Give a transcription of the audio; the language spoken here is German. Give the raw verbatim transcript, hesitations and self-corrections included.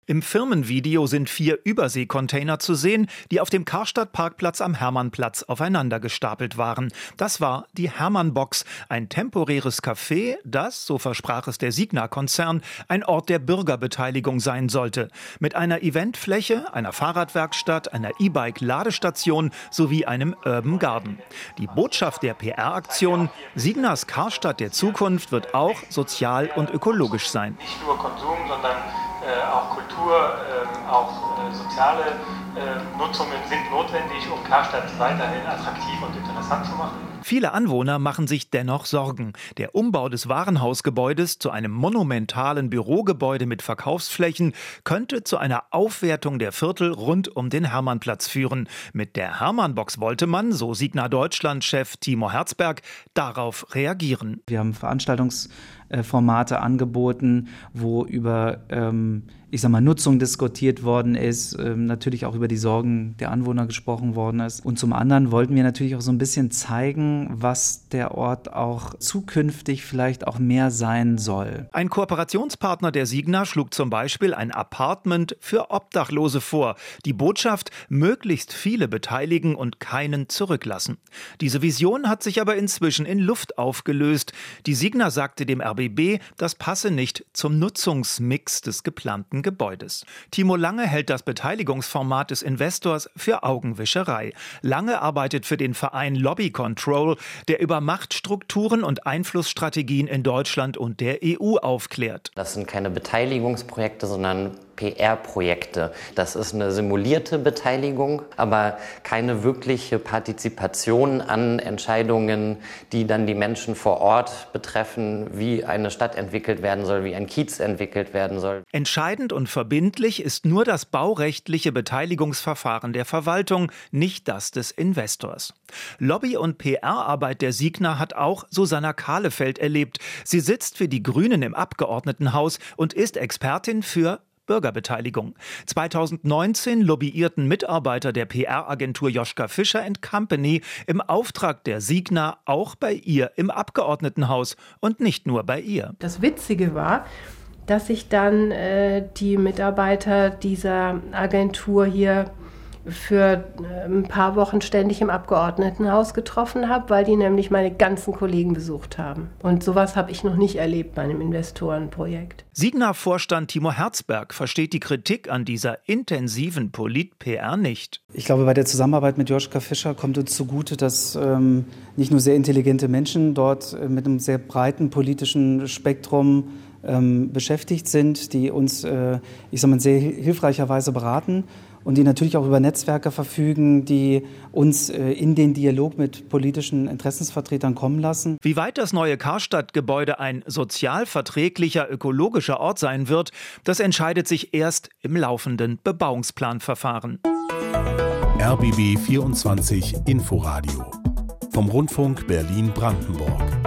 Im Firmenvideo sind vier Überseekontainer zu sehen, die auf dem Karstadt-Parkplatz am Hermannplatz aufeinander gestapelt waren. Das war die Hermann-Box, ein temporäres Café, das, so versprach es der Signa-Konzern, ein Ort der Bürgerbeteiligung sein sollte. Mit einer Eventfläche, einer Fahrradwerkstatt, einer E-Bike-Ladestation sowie einem Urban Garden. Die Botschaft der P R-Aktion: Signas Karstadt der Zukunft wird auch sozial und ökologisch sein. Nicht nur Konsum, sondern äh, auch Kultur, äh, auch äh, soziale äh, Nutzungen sind notwendig, um Karstadt weiterhin attraktiv und interessant zu machen. Viele Anwohner machen sich dennoch Sorgen. Der Umbau des Warenhausgebäudes zu einem monumentalen Bürogebäude mit Verkaufsflächen könnte zu einer Aufwertung der Viertel rund um den Hermannplatz führen. Mit der Hermann-Box wollte man, so Signa Deutschland-Chef Timo Herzberg, darauf reagieren. Wir haben Veranstaltungsformate angeboten, wo über ähm, ich sag mal, Nutzung diskutiert worden ist, ähm, natürlich auch über die Sorgen der Anwohner gesprochen worden ist. Und zum anderen wollten wir natürlich auch so ein bisschen zeigen, was der Ort auch zukünftig vielleicht auch mehr sein soll. Ein Kooperationspartner der Signa schlug zum Beispiel ein Apartment für Obdachlose vor. Die Botschaft: möglichst viele beteiligen und keinen zurücklassen. Diese Vision hat sich aber inzwischen in Luft aufgelöst. Die Signa sagte dem R B B, das passe nicht zum Nutzungsmix des geplanten Gebäudes. Timo Lange hält das Beteiligungsformat des Investors für Augenwischerei. Lange arbeitet für den Verein Lobby Control, der über Machtstrukturen und Einflussstrategien in Deutschland und der E U aufklärt. Das sind keine Beteiligungsprojekte, sondern P R-Projekte. Das ist eine simulierte Beteiligung, aber keine wirkliche Partizipation an Entscheidungen, die dann die Menschen vor Ort betreffen, wie eine Stadt entwickelt werden soll, wie ein Kiez entwickelt werden soll. Entscheidend und verbindlich ist nur das baurechtliche Beteiligungsverfahren der Verwaltung, nicht das des Investors. Lobby- und P R-Arbeit der Signa hat auch Susanna Kahlefeld erlebt. Sie sitzt für die Grünen im Abgeordnetenhaus und ist Expertin für Bürgerbeteiligung. zweitausendneunzehn lobbyierten Mitarbeiter der P R-Agentur Joschka Fischer and Company im Auftrag der Signa auch bei ihr im Abgeordnetenhaus und nicht nur bei ihr. Das Witzige war, dass ich dann äh, die Mitarbeiter dieser Agentur hier für ein paar Wochen ständig im Abgeordnetenhaus getroffen habe, weil die nämlich meine ganzen Kollegen besucht haben. Und sowas habe ich noch nicht erlebt bei einem Investorenprojekt. Signa-Vorstand Timo Herzberg versteht die Kritik an dieser intensiven Polit-P R nicht. Ich glaube, bei der Zusammenarbeit mit Joschka Fischer kommt uns zugute, dass ähm, nicht nur sehr intelligente Menschen dort äh, mit einem sehr breiten politischen Spektrum ähm, beschäftigt sind, die uns, äh, ich sag mal, in sehr hilfreicher Weise beraten. Und die natürlich auch über Netzwerke verfügen, die uns äh, in den Dialog mit politischen Interessensvertretern kommen lassen. Wie weit das neue Karstadt-Gebäude ein sozial verträglicher, ökologischer Ort sein wird, das entscheidet sich erst im laufenden Bebauungsplanverfahren. R B B vierundzwanzig Inforadio vom Rundfunk Berlin-Brandenburg.